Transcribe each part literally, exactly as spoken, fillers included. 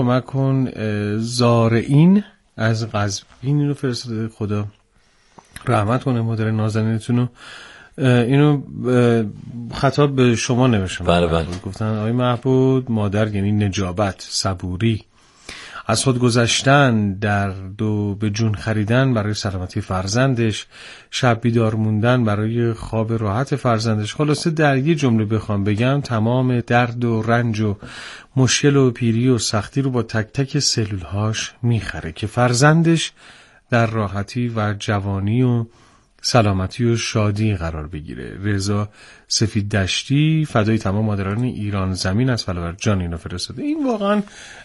کمک کن زارعین از قزوین اینو فرستاده، خدا رحمت کنه مادر نازنینتونو. اینو خطاب به شما نوشتم. بله بله. گفتن آقای محبود، مادر یعنی نجابت، صبوری، از خود گذشتن، درد و به جون خریدن برای سلامتی فرزندش، شب بیدار موندن برای خواب راحت فرزندش. خلاصه در یه جمله بخوام بگم تمام درد و رنج و مشکل و پیری و سختی رو با تک تک سلولهاش میخره که فرزندش در راحتی و جوانی و سلامتی و شادی قرار بگیره. رضا سفید دشتی، فدای تمام مادران ایران زمین از فلاور جان اینو فرستاده. این واقعا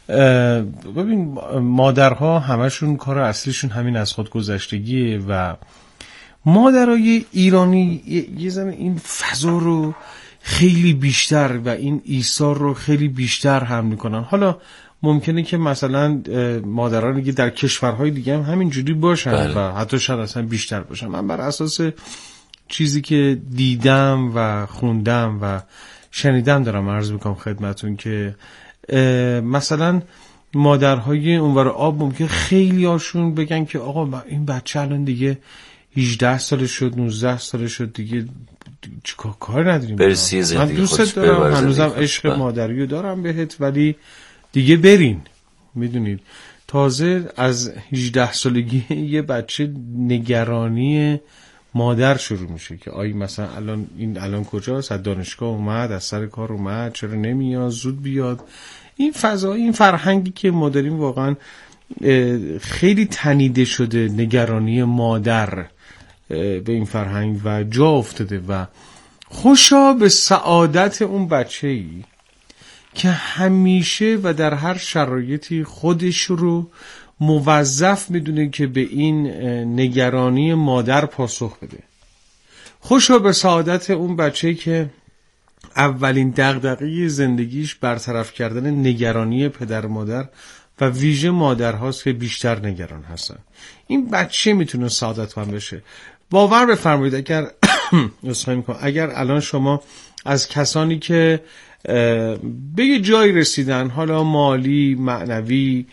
ببین مادرها همشون کار اصلیشون همین از خود گذشتگیه و مادرای ایرانی یه زمین این فضا رو خیلی بیشتر و این ایثار رو خیلی بیشتر هم میکنن. حالا ممکنه که مثلا مادرانی که در کشورهای دیگه هم همین جوری باشن بله. و حتی شاید اصلا بیشتر باشن. من بر اساس چیزی که دیدم و خوندم و شنیدم دارم عرض میکنم خدمتون که مثلا مادرهای اونور آب ممکنه خیلی هاشون بگن که آقا این بچه الان دیگه هجده سالش شد، نوزده سالش شد، دیگه چیکار کار نداریم. برسی زندگی من دوست دارم، هنوزم عشق مادریو دارم بهت، ولی دیگه برین. میدونید تازه از هجده سالگی یه بچه نگرانی مادر شروع میشه که آی مثلا الان این الان کجاست، از دانشگاه اومد، از سر کار اومد، چرا نمیاد، زود بیاد. این فضا، این فرهنگی که ما داریم واقعا خیلی تنیده شده، نگرانی مادر به این فرهنگ و جا افتاده و خوشا به سعادت اون بچه‌ای که همیشه و در هر شرایطی خودش رو موظف میدونه که به این نگرانی مادر پاسخ بده. خوشا به سعادت اون بچه‌ای که اولین دغدغه زندگیش برطرف کردن نگرانی پدر مادر و ویژه مادرهاست که بیشتر نگران هستن. این بچه میتونه سعادتمند بشه. باور بفرمایید اگر اصخایی میکنم اگر الان شما از کسانی که به یه جایی رسیدن، حالا مالی، معنوی،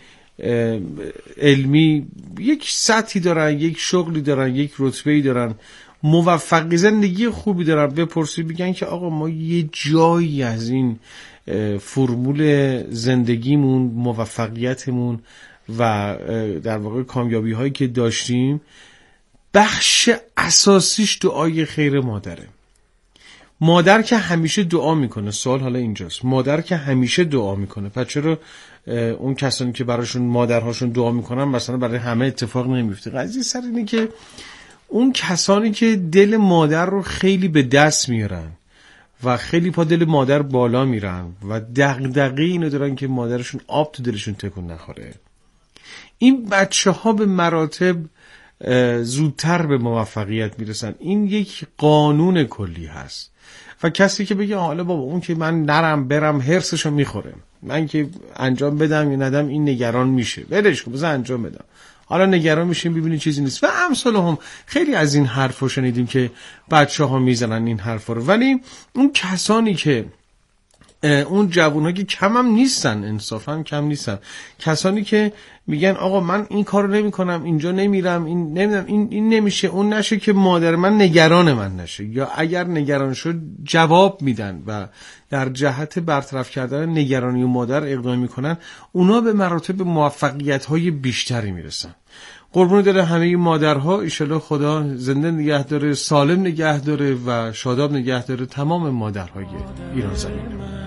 علمی، یک سطحی دارن، یک شغلی دارن، یک رتبه‌ای دارن، موفقی، زندگی خوبی دارن، بپرسی بگن که آقا ما یه جایی از این فرمول زندگیمون، موفقیتمون و در واقع کامیابی هایی که داشتیم بخش اساسیش دعای خیر مادره. مادر که همیشه دعا میکنه، سوال حالا اینجاست، مادر که همیشه دعا میکنه، پس چرا اون کسانی که براشون مادرهاشون دعا میکنن مثلا برای همه اتفاق نمیفته؟ قضیه سر اینه که اون کسانی که دل مادر رو خیلی به دست میارن و خیلی پا دل مادر بالا میرن و دغدغه اینو دارن که مادرشون آب تو دلشون تکون نخوره، این بچه ها به مراتب زودتر به موفقیت میرسن. این یک قانون کلی هست و کسی که بگه حالا بابا اون که من نرم برم هرسشو میخوره، من که انجام بدم یا ندم این نگران میشه، ولش کن بذار انجام بدم، حالا نگران میشیم ببینید چیزی نیست و امثال هم. خیلی از این حرفا شنیدیم که بچه ها میزنن این حرفا رو، ولی اون کسانی که اون جوان‌ها که کم هم نیستن، انصافا هم کم نیستن، کسانی که میگن آقا من این کارو نمی‌کنم، اینجا نمیرم، این نمیدونم، این این نمیشه، اون نشه که مادر من نگران من نشه، یا اگر نگران شد جواب میدن و در جهت برطرف کردن نگرانی و مادر اقدام میکنن، اونا به مراتب موفقیت‌های بیشتری میرسن. قربون دل همه مادرها، ایشالا خدا زنده نگه داره، سالم نگه داره و شاداب نگه داره تمام مادرهای ایران زمین.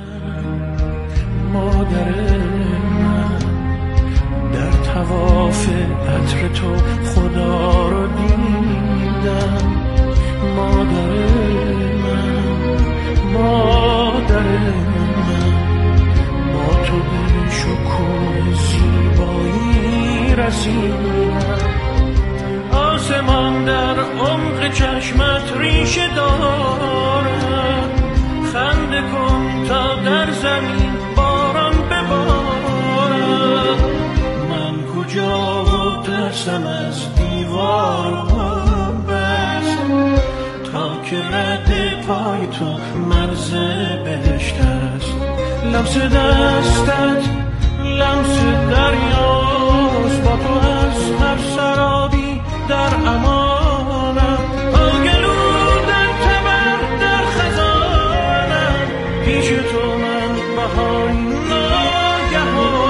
مادر من در طواف عطر تو خدا رو دیدم، مادر من، مادر من، با تو به شکوه زیبایی رسیدم. آسمان در عمق چشمت ریشه دارد، خنده کن تا در زمین باران ببارد. من کجا و ترسم از دیوارها بس، تا که رد پای تو مرز بهشت است. لمس دستت لمس دریاست، با تو از هر سرابی در امانم، آگلو در تبر در خزانم، پیش تو من بهاری ناگهانم.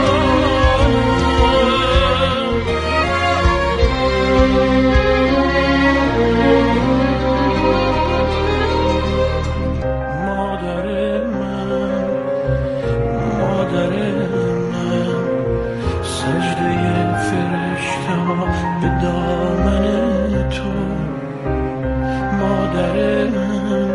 مادر من، مادر من، سجده فرشته ها به دامن تو. مادر من،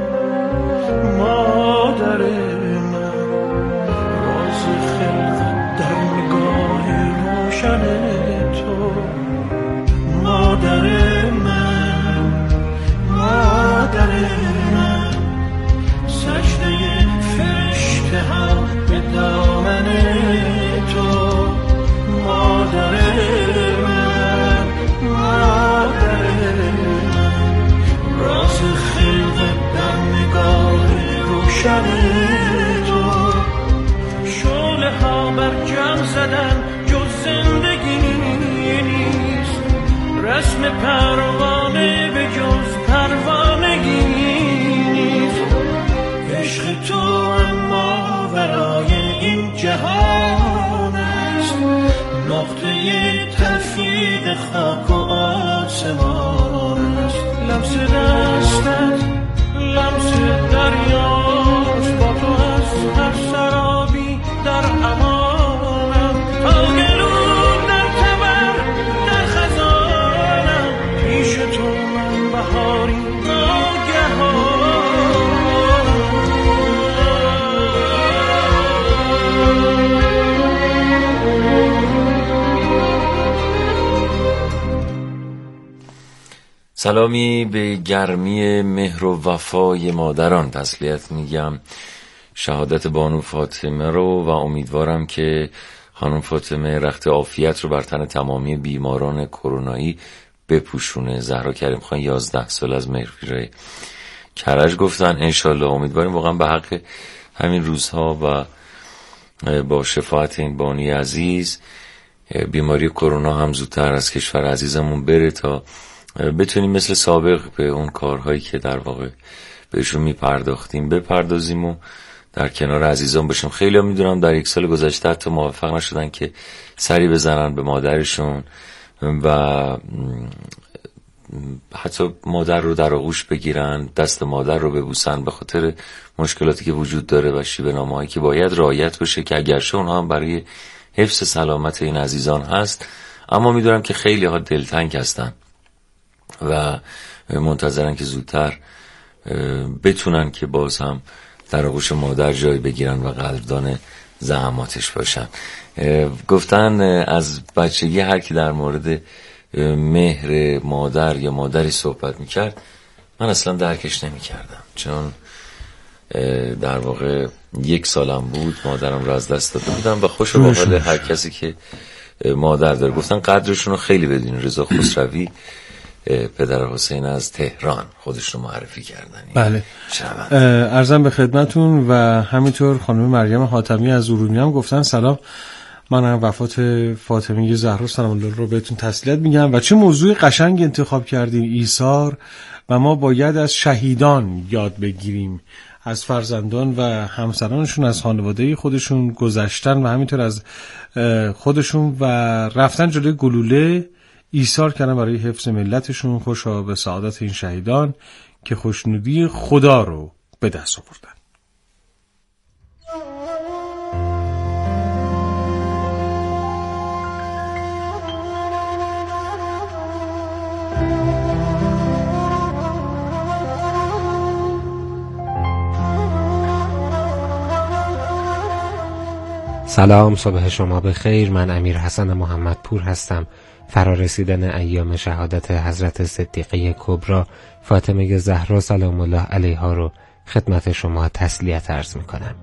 مادر من، راز خلقت در نگاه روشن تو. مادر من، مادر من، سجده فرشته ها به دامن تو. مادر من، مادر من، راز خلقت در نگاه روشن تو. شعله ها بر جمع زدن جز زندگی نیست، رسم پروانه به جز پروانگی نیست. عشق تو اما ورای این جهان است، نقطه تفریق خاک و آسمان است. لمس دستت لمس دریاست، با تو از هر سرابی در امانم، آگلو در تبر در خزانم، پیش تو من بهاری ناگهانم. سلامی به گرمی مهر و وفای مادران تسلیت میگم شهادت بانو فاطمه رو و امیدوارم که خانم فاطمه رخت عافیت رو بر تن تمامی بیماران کرونایی بپوشونه. زهرا کریم خان یازده سال از مهرگیره کرج گفتن انشالله. امیدواریم واقعا به حق همین روزها و با شفاعت این بانی عزیز بیماری کرونا هم زودتر از کشور عزیزمون بره تا بتونیم مثل سابق به اون کارهایی که در واقع بهشون میپرداختیم بپردازیم و در کنار عزیزان باشیم. خیلی هم میدونم در یک سال گذشته حتی موفق نشدن که سری بزنن به مادرشون و حتی مادر رو در آغوش بگیرن، دست مادر رو ببوسن، به خاطر مشکلاتی که وجود داره و شیوه نامه‌هایی که باید رعایت بشه که اگرچه اونها هم برای حفظ سلامت این عزیزان هست، اما میدونم که خیلی ها دلتنگ هستن و منتظرن که زودتر بتونن که باز هم در آغوش مادر جای بگیرن و قدردان زحماتش باشن. گفتن از بچگی هر کی در مورد مهر مادر یا مادری صحبت میکرد من اصلا درکش نمیکردم، چون در واقع یک سالم بود مادرم رو از دست داده بودم و خوش و باحال هر کسی که مادر داره. گفتن قدرشون رو خیلی بدین. رضا خسروی پدر حسین از تهران خودش رو معرفی کردن. بله، عرضم به خدمتون. و همینطور خانم مریم حاتمی از ارومیه هم گفتن سلام، من هم وفات فاطمه زهرا سلام الله رو بهتون تسلیت میگم و چه موضوع قشنگ انتخاب کردین، ایثار. و ما باید از شهیدان یاد بگیریم، از فرزندان و همسرانشون، از خانواده خودشون گذشتن و همینطور از خودشون و رفتن جلوی گلوله ایثار کردن برای حفظ ملتشون. خوشا به سعادت این شهیدان که خوشنودی خدا رو به دست آوردن. سلام، صبح شما بخیر. من امیر حسن محمدپور هستم. فرارسیدن ایام شهادت حضرت صدیقه کبری فاطمه زهرا سلام الله علیها رو خدمت شما تسلیت عرض می کنم.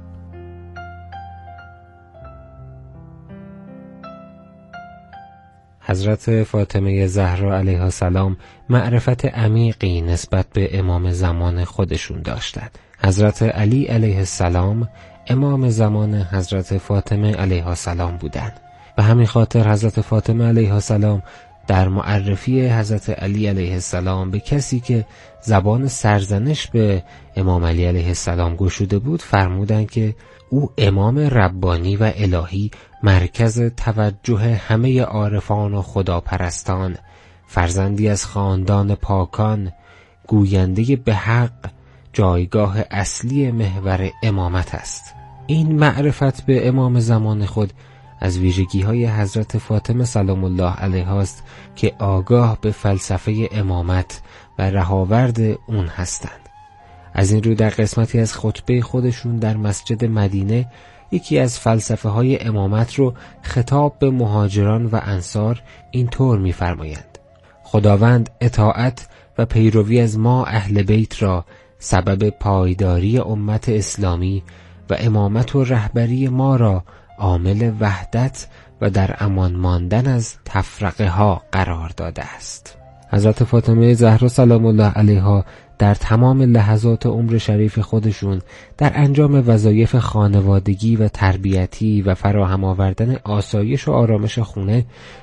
حضرت فاطمه زهرا علیها السلام معرفت عمیقی نسبت به امام زمان خودشون داشتند. حضرت علی علیه السلام امام زمان حضرت فاطمه علیها السلام بودند. به همین خاطر حضرت فاطمه علیها السلام در معرفی حضرت علی علیه السلام به کسی که زبان سرزنش به امام علی علیه السلام گشوده بود فرمودند که او امام ربانی و الهی، مرکز توجه همه عارفان و خداپرستان، فرزندی از خاندان پاکان، گوینده به حق، جایگاه اصلی محور امامت است. این معرفت به امام زمان خود از ویژگی های حضرت فاطمه سلام الله علیها است که آگاه به فلسفه امامت و رهاورد اون هستند. از این رو در قسمتی از خطبه خودشون در مسجد مدینه یکی از فلسفه های امامت رو خطاب به مهاجران و انصار اینطور می‌فرمایند: خداوند اطاعت و پیروی از ما اهل بیت را سبب پایداری امت اسلامی و امامت و رهبری ما را عامل وحدت و در امان ماندن از تفرقه ها قرار داده است. حضرت فاطمه زهرا سلام الله علیها در تمام لحظات عمر شریف خودشون در انجام وظایف خانوادگی و تربیتی و فراهم آوردن آسایش و آرامش خونه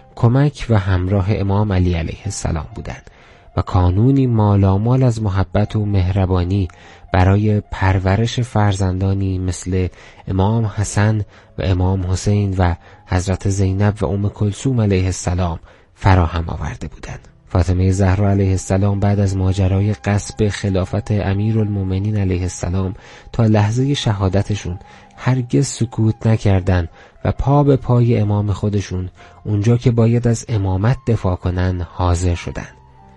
کمک و همراه امام علی علیه السلام بودند و کانونی مالامال از محبت و مهربانی برای پرورش فرزندانی مثل امام حسن و امام حسین و حضرت زینب و ام کلثوم علیه السلام فراهم آورده بودند. فاطمه زهرا علیه السلام بعد از ماجرای غصب خلافت امیرالمومنین علیه السلام تا لحظه شهادتشون هرگز سکوت نکردند و پا به پای امام خودشون اونجا که باید از امامت دفاع کنن حاضر شدند.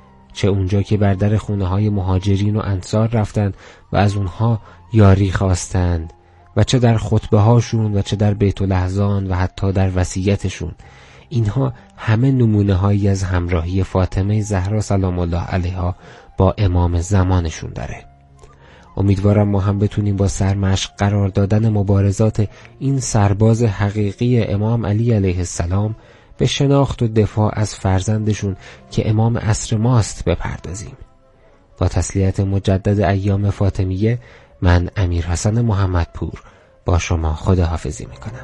چه اونجا که بر در خونه های مهاجرین و انصار رفتند و از اونها یاری خواستند و چه در خطبه هاشون و چه در بیت الاحزان و حتی در وصیتشون. اینها همه نمونه هایی از همراهی فاطمه زهرا سلام الله علیها با امام زمانشون داره. امیدوارم ما هم بتونیم با سرمشق قرار دادن مبارزات این سرباز حقیقی امام علی علیه السلام به شناخت و دفاع از فرزندشون که امام عصر ماست بپردازیم. با تسلیت مجدد ایام فاطمیه، من امیر حسن محمدپور با شما خداحافظی میکنم.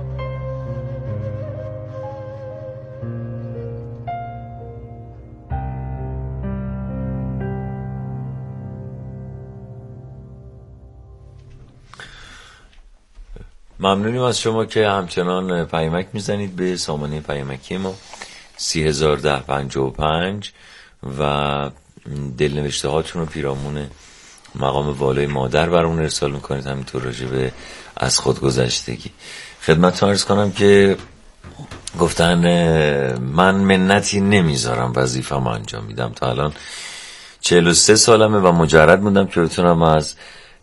ممنونیم از شما که همچنان پیامک میزنید به سامانه پیامکی ما سی هزار ده پنجاه و پنج و دلنوشته هاتون رو پیرامون مقام والای مادر برامون ارسال میکنید، همینطور راجع به از خودگذشتگی. خدمتتون عرض کنم که گفتن من منتی نمیذارم، وظیفه‌مو انجام میدم. تا الان چهل و سه سالمه و مجرد موندم که بتونم از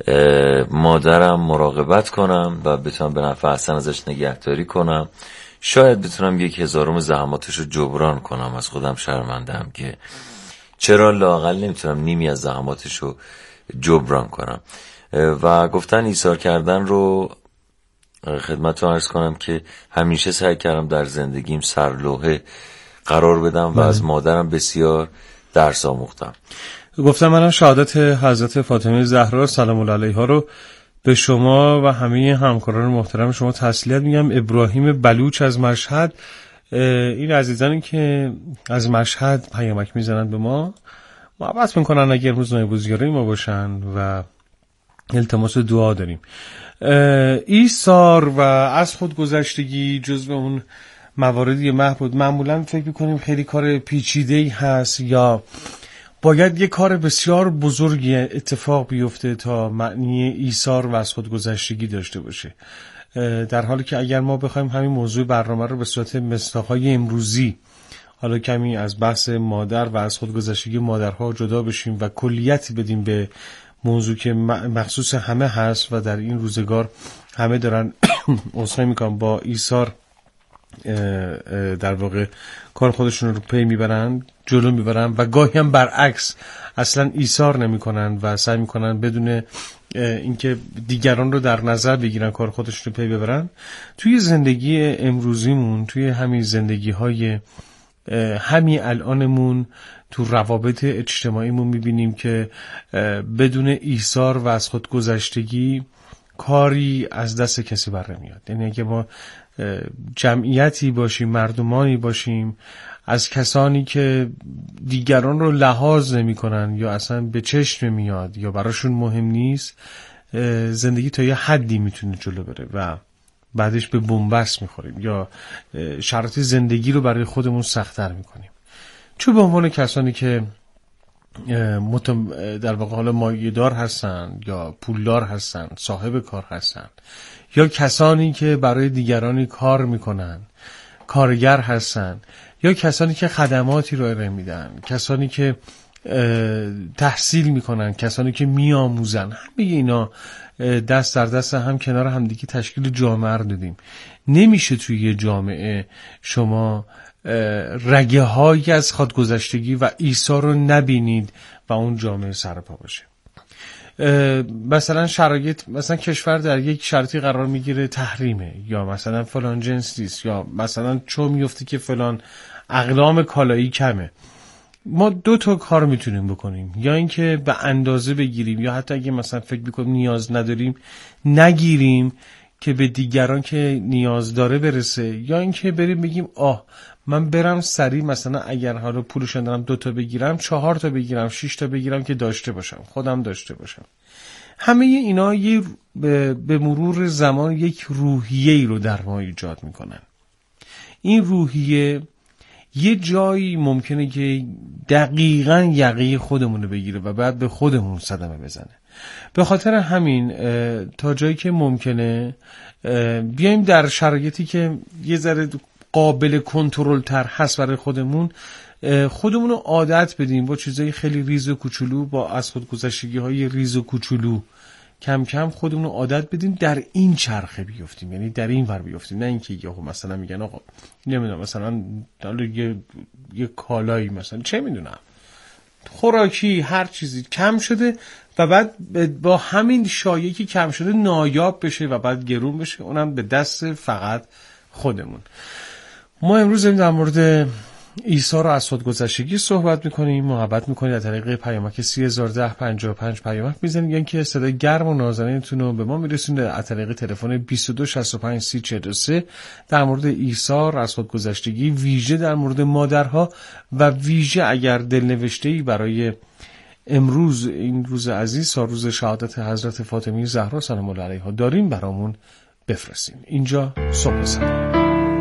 مادرم مراقبت کنم و بتونم به نفع احسن ازش نگهداری کنم. شاید بتونم یک هزارم زحماتش رو جبران کنم. از خودم شرمندم که چرا لااقل نمیتونم نیمی از زحماتش رو جبران کنم. و گفتن ایثار کردن رو خدمتتون عرض کنم که همیشه سعی کردم در زندگیم سرلوحه قرار بدم و از مادرم بسیار درس آموختم. گفتم منم شهادت حضرت فاطمه زهرا سلام الله علیها رو به شما و همه همکاران محترم شما تسلیت میگم. ابراهیم بلوچ از مشهد، این عزیزانی که از مشهد پیامک میزنن به ما محبت میکنن اگر امروز نایبوزیاره ما باشن و التماس دعا داریم. ایثار و از خودگذشتگی جزو اون مواردی محبود معمولا فکر میکنیم خیلی کار پیچیده‌ای هست یا باید یه کار بسیار بزرگی اتفاق بیفته تا معنی ایثار و از خودگذشتگی داشته باشه، در حالی که اگر ما بخوایم همین موضوع برنامه رو به صورت مصداق‌های امروزی حالا کمی از بحث مادر و از خودگذشتگی مادرها جدا بشیم و کلیتی بدیم به موضوع که مخصوص همه هست و در این روزگار همه دارن اصلاح میکنن با ایثار در واقع کار خودشون رو پی میبرن جلو میبرن و گاهی هم برعکس اصلا ایثار نمیکنن و سعی میکنن بدون اینکه دیگران رو در نظر بگیرن کار خودشون رو پی ببرن. توی زندگی امروزیمون، توی همین زندگی های همین الانمون تو روابط اجتماعیمون میبینیم که بدون ایثار و از خودگذشتگی کاری از دست کسی بر نمیاد. یعنی اگه ما جمعیتی باشیم، مردمانی باشیم از کسانی که دیگران رو لحاظ نمی کنن یا اصلا به چشم میاد یا براشون مهم نیست، زندگی تا یه حدی میتونه جلو بره و بعدش به بنبست میخوریم یا شرایط زندگی رو برای خودمون سخت‌تر میکنیم. چون به عنوان کسانی که در واقع حالا مایه‌دار هستن یا پولدار هستن، صاحب کار هستن، یا کسانی که برای دیگرانی کار میکنن، کارگر هستن، یا کسانی که خدماتی رو ارائه میدن، کسانی که تحصیل میکنن، کسانی که میآموزن، همه اینا دست در دست هم کنار همدیگه تشکیل جامعه رو دادیم. نمیشه توی یه جامعه شما رگه هایی از خودگذشتگی و ایثار رو نبینید و اون جامعه سرپا باشه. مثلا شرایط، مثلا کشور در یک شرطی قرار میگیره تحریمه، یا مثلا فلان جنس نیست، یا مثلا چون میفته که فلان اقلام کالایی کمه. ما دو تا کار میتونیم بکنیم، یا اینکه به اندازه بگیریم، یا حتی اگه مثلا فکر میکنیم نیاز نداریم نگیریم که به دیگران که نیاز داره برسه، یا اینکه بریم بگیم آه من برم سریع مثلا اگر حالا پولش دارم دو تا بگیرم، چهار تا بگیرم، شش تا بگیرم که داشته باشم، خودم داشته باشم. همه اینا یه به مرور زمان یک روحیه‌ای رو در ما ایجاد میکنن. این روحیه یه جایی ممکنه که دقیقاً یقه خودمون رو بگیره و بعد به خودمون صدمه بزنه. به خاطر همین تا جایی که ممکنه بیایم در شرایطی که یه ذره قابل کنترل تر هست برای خودمون، خودمون رو عادت بدیم با چیزای خیلی ریز و کوچولو، با از خودگذشتگی های ریز و کوچولو کم کم خودمون رو عادت بدیم در این چرخه بیفتیم، یعنی در این ور بیفتیم. نه اینکه یهو مثلا میگن آقا نمیدونم مثلا یه یه کالایی مثلا چه میدونم خوراکی هر چیزی کم شده و بعد با همین شایعی که کم شده نایاب بشه و بعد گرون بشه، اونم به دست فقط خودمون. ما امروز در مورد ایثار و از خودگذشتگی صحبت میکنیم، محبت میکنید از طریق پیامک سی هزار و ده پنجاه و پنج پیامک میزنید، یا اینکه صدای گرم و نازنینتون رو به ما میرسونید از طریق تلفن بیست و دو شصت و پنج سی چهل و سه در مورد ایثار از خودگذشتگی، ویژه در مورد مادرها و ویژه اگر دلنوشته‌ای برای امروز این روز عزیز، روز شهادت حضرت فاطمه زهرا سلام الله علیها دارین برامون بفرستین. اینجا صبح سلام.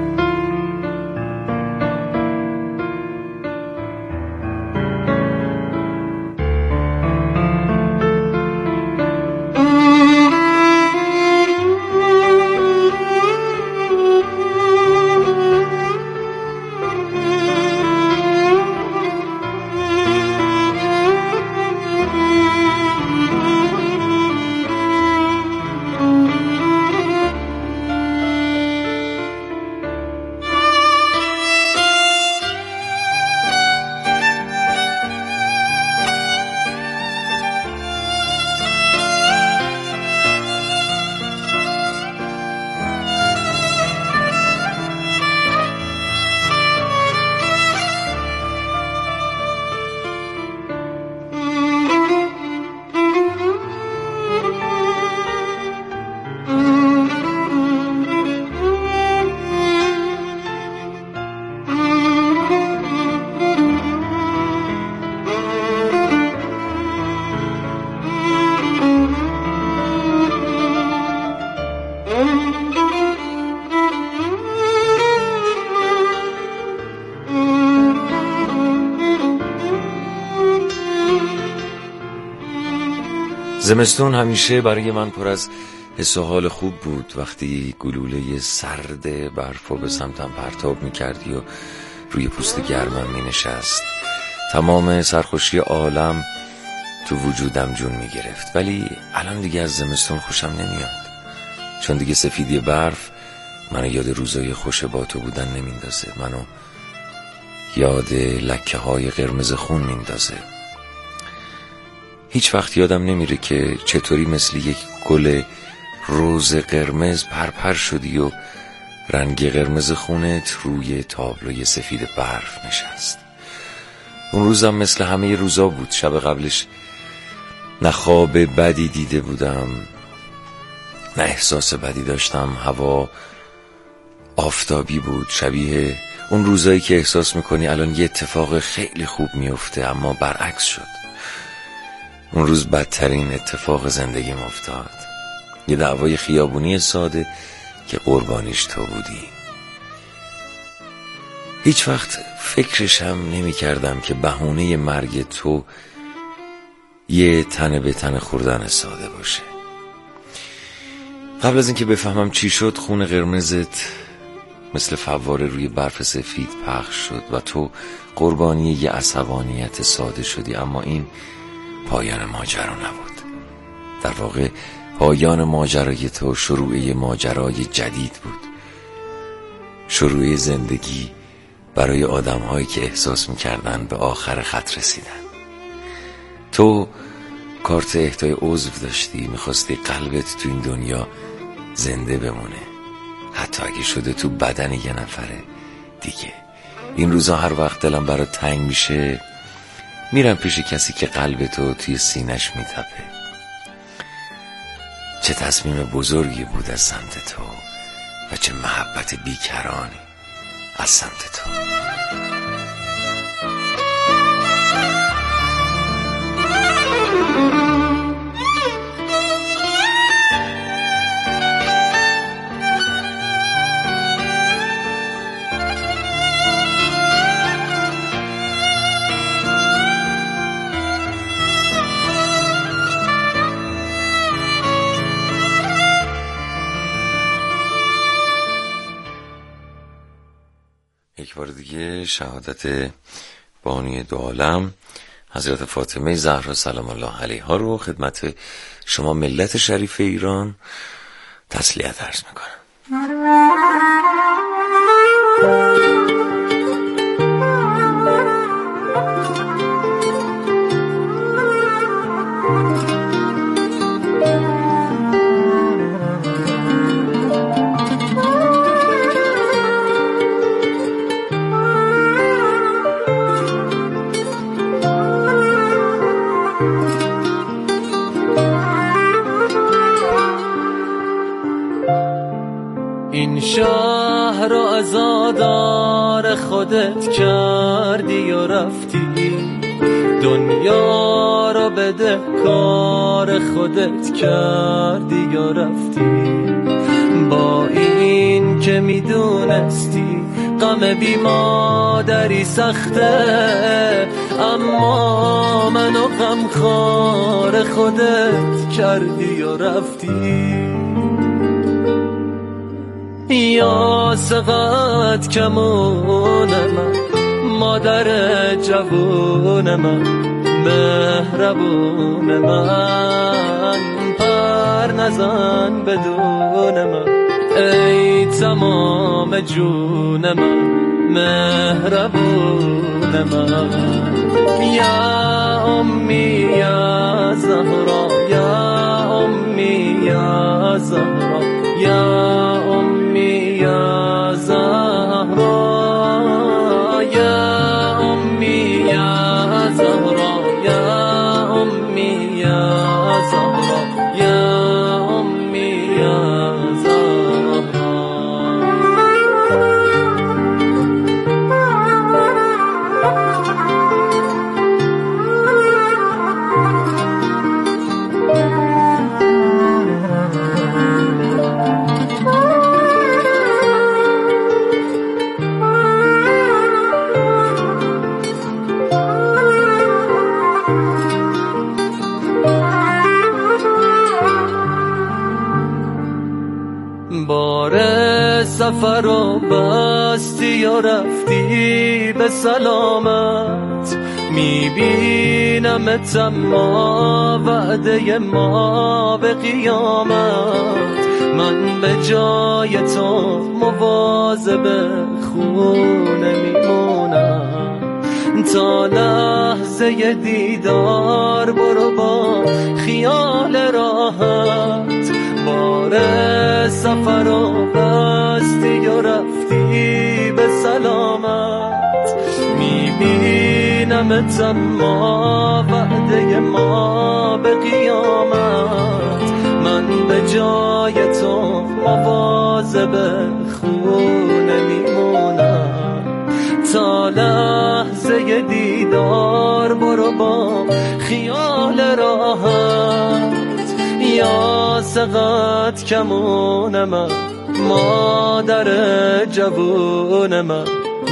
زمستون همیشه برای من پر از حس و حال خوب بود. وقتی گلوله سرد برفو به سمتم پرتاب می‌کردی و روی پوست گرمم می‌نشست، تمام سرخوشی عالم تو وجودم جون می‌گرفت. ولی الان دیگه از زمستون خوشم نمیاد، چون دیگه سفیدی برف منو یاد روزای خوش با تو بودن نمیندازه، منو یاد لکه‌های قرمز خون میندازه. هیچ وقت یادم نمیره که چطوری مثل یک گل روز قرمز پرپر شدی و رنگ قرمز خونت روی تابلوی سفید برف نشست. اون روزم مثل همه روزا بود. شب قبلش نه خواب بدی دیده بودم نه احساس بدی داشتم. هوا آفتابی بود، شبیه اون روزایی که احساس میکنی الان یه اتفاق خیلی خوب میفته اما برعکس شد. اون روز بدترین اتفاق زندگیم افتاد. یه دعوای خیابونی ساده که قربانیش تو بودی. هیچ وقت فکرشم نمی کردم که بهونه مرگ تو یه تنه به تنه خوردن ساده باشه. قبل از اینکه بفهمم چی شد خون قرمزت مثل فواره روی برف سفید پخش شد و تو قربانی یه عصبانیت ساده شدی. اما این پایان ماجرا نبود. در واقع پایان ماجرای تو شروع یه ماجرای جدید بود. شروع زندگی برای آدم‌هایی که احساس می‌کردن به آخر خط رسیدن. تو کارت اهدای عضو داشتی، می‌خواستی قلبت تو این دنیا زنده بمونه، حتی اگه شده تو بدن یه نفره دیگه. این روزا هر وقت دلم برات تنگ میشه میرم پیش کسی که قلب تو توی سینش میتپه. چه تصمیم بزرگی بود از سمت تو و چه محبت بیکرانی از سمت تو. یک بار دیگه شهادت بانی دو عالم حضرت فاطمه زهرا سلام الله علیها رو خدمت شما ملت شریف ایران تسلیت عرض میکنم. این شهر رو عزادار خودت کردی و رفتی، دنیا رو بده کار خودت کردی و رفتی. با این که میدونستی غم بی مادری سخته، اما منو غمخوار خودت کردی و رفتی. یا سقط کمون من، مادر جوون من، مهربون من، پر نزن بدون من، ای تمام جون من، مهربون من. یا امی یا زهرا، یا امی یا زهرا، یا امی یا زهرا، یا امی یا زهرا، یا امی یا زهرا، یا امی یا زهرا. بار سفر و بستی و رفتی به سلامت، میبینم اما وعده ما به قیامت. من به جای تو مواظب خونه میمونم، تا لحظه دیدار برو با خیال راحت. بار بار سفر و بستی و رفتی به سلامت. میبینمت اما وعده ما به قیامت. من به جای تو مواظب خونه میمونم تا لحظه دیدار. برو با خیال راحت یا سقط کمون من، مادر جوون من،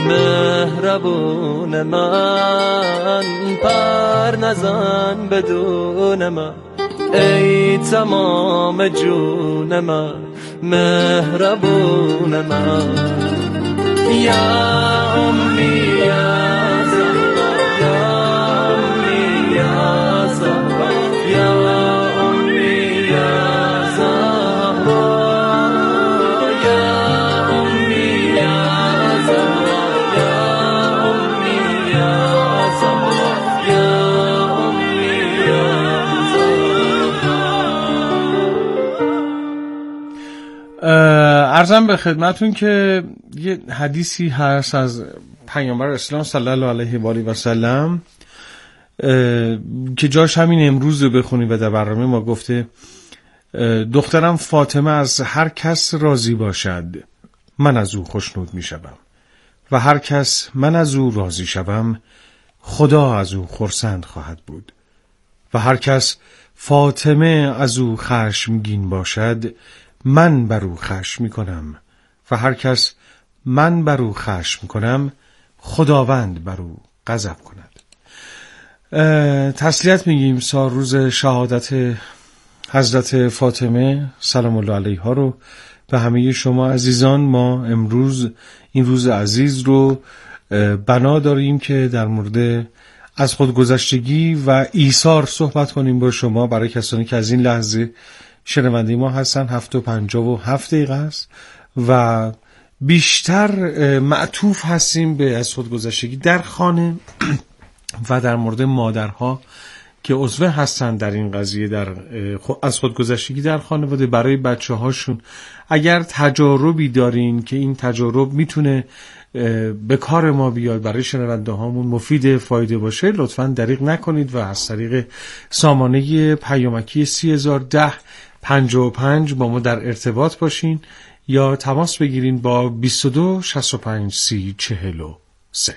مهربون من، پر نزن بدون من ای تمام جون من، مهربون من. یا امی یا زهرا، یا امی یا زهرا، یا امی یا زهرا، یا امی یا زهرا، یا امی یا زهرا، یا امی یا زهرا. عرضم به خدمتون که یه حدیثی هست از پیامبر اسلام صلی الله علیه و آله و سلم که جاش همین امروز رو بخونیم و در برنامه ما گفته دخترم فاطمه از هر کس راضی باشد من از او خوشنود می شوم و هر کس من از او راضی شوم خدا از او خرسند خواهد بود و هر کس فاطمه از او خشمگین باشد من بر او خشم می کنم و هر کس من بر او خشم کنم خداوند بر او غضب کند. تسلیت میگیم سال روز شهادت حضرت فاطمه سلام الله علیها رو به همه شما عزیزان. ما امروز این روز عزیز رو بنا داریم که در مورد از خودگذشتگی و ایثار صحبت کنیم با شما برای کسانی که از این لحظه شنونده ما هستن. هفت و پنجاه و هفت دقیقه است و بیشتر معطوف هستیم به از خودگذشتگی در خانه و در مورد مادرها که عضو هستن در این قضیه در از خودگذشتگی در خانواده برای بچه هاشون. اگر تجاربی دارین که این تجارب میتونه به کار ما بیاد برای شنونده هامون مفید فایده باشه لطفاً دریغ نکنید و از طریق سامانه پیامکی سی هزار و ده پنجاه و پنج با ما در ارتباط باشین یا تماس بگیرین با بیست و دو شصت و پنج سی چهل و سه.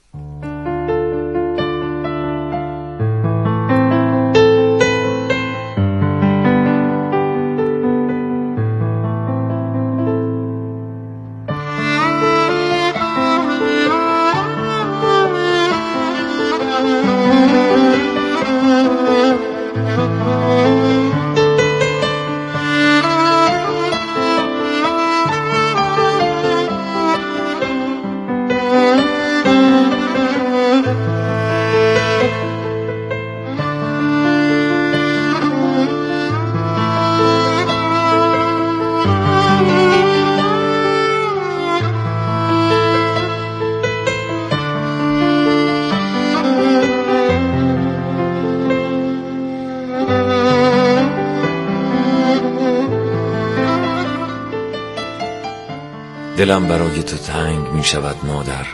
دلم برای تو تنگ می شود مادر،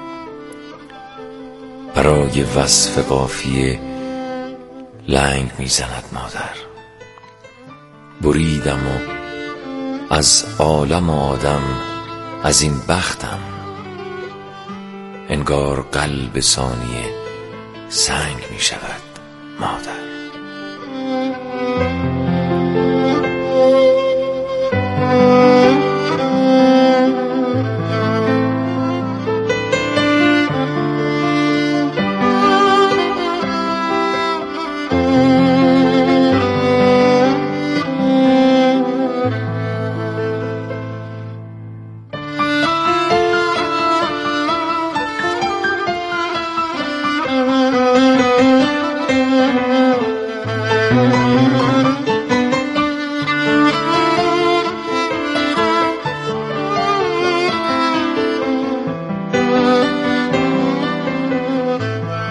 برای وصف قافیه لنگ می زند مادر. بریدم و از عالم آدم از این بختم، انگار قلب ثانیه سنگ می شود مادر.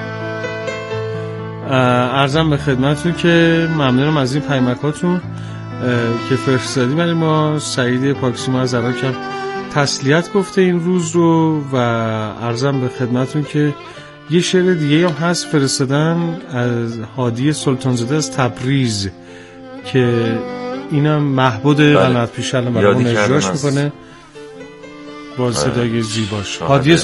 عرضم به خدمتتون که ممنونم از این پیامکاتون که فرستادی. ولی ما سعید پاکسیما از عراق هم تسلیت گفته این روز رو و عرضم به خدمتون که یه شعر دیگه هم هست فرستادن از هادی سلطانزاده از تبریز که اینم محبود قنات پیش الان برامون اجراش میکنه با صدای زیباش. هادی